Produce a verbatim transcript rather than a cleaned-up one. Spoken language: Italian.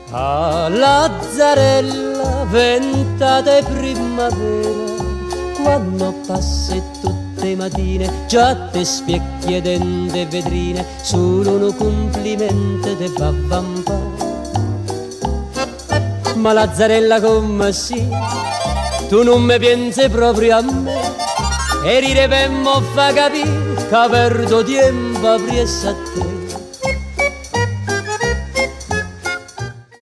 A Lazzarella, ventate primavera, quando passi tutte le mattine, già te specchie dente vetrine, solo un complimento te fa vampare. Ma Lazzarella come sì, tu non mi pensi proprio a me, e rire per mo fa capire che perdo tempo presso a te.